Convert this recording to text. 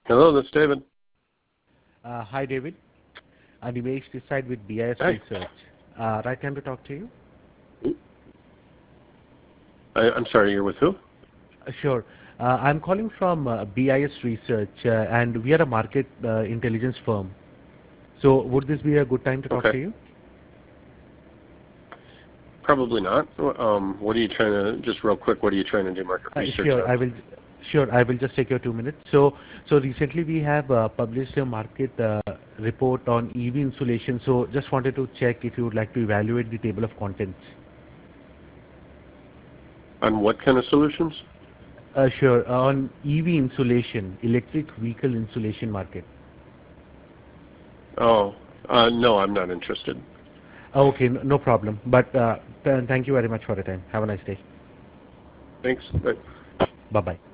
Hello, this is David. Hi, David. I'm Nimesh this side with BIS Hi. Research. Right time to talk to you? I'm sorry, you're with who? Sure. I'm calling from BIS Research, and we are a market intelligence firm. So would this be a good time to talk Okay. to you? Probably not. What are you trying to, just real quick, what are you trying to do market research Sure, on? I will. Sure, I will just take your 2 minutes. So recently we have published a market report on EV insulation. So just wanted to check if you would like to evaluate the table of contents. On what kind of solutions? Sure, on EV insulation, electric vehicle insulation market. Oh, no, I'm not interested. Okay, no problem. But thank you very much for the time. Have a nice day. Thanks. Bye. Bye-bye.